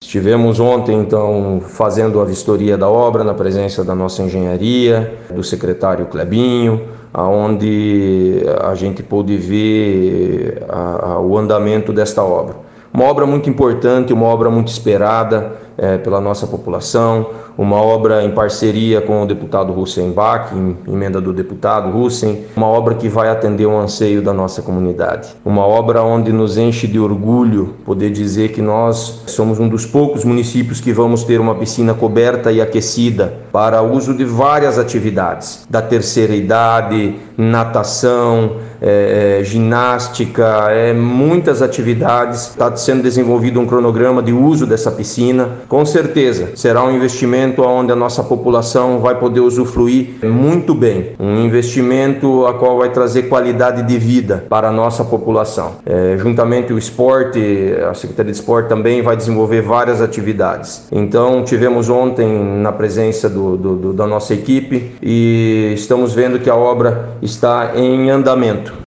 Estivemos ontem, então, fazendo a vistoria da obra na presença da nossa engenharia, do secretário Clebinho, onde a gente pôde ver o andamento desta obra. Uma obra muito importante, uma obra muito esperada pela nossa população, uma obra em parceria com o deputado Hussein Bach, emenda do deputado Hussein, uma obra que vai atender um anseio da nossa comunidade. Uma obra onde nos enche de orgulho poder dizer que nós somos um dos poucos municípios que vamos ter uma piscina coberta e aquecida para uso de várias atividades, da terceira idade, natação, ginástica, muitas atividades. Está sendo desenvolvido um cronograma de uso dessa piscina. Com certeza será um investimento onde a nossa população vai poder usufruir muito bem. Um investimento a qual vai trazer qualidade de vida para a nossa população. Juntamente o esporte, a Secretaria de Esporte também vai desenvolver várias atividades. Então tivemos ontem na presença da nossa equipe e estamos vendo que a obra está em andamento.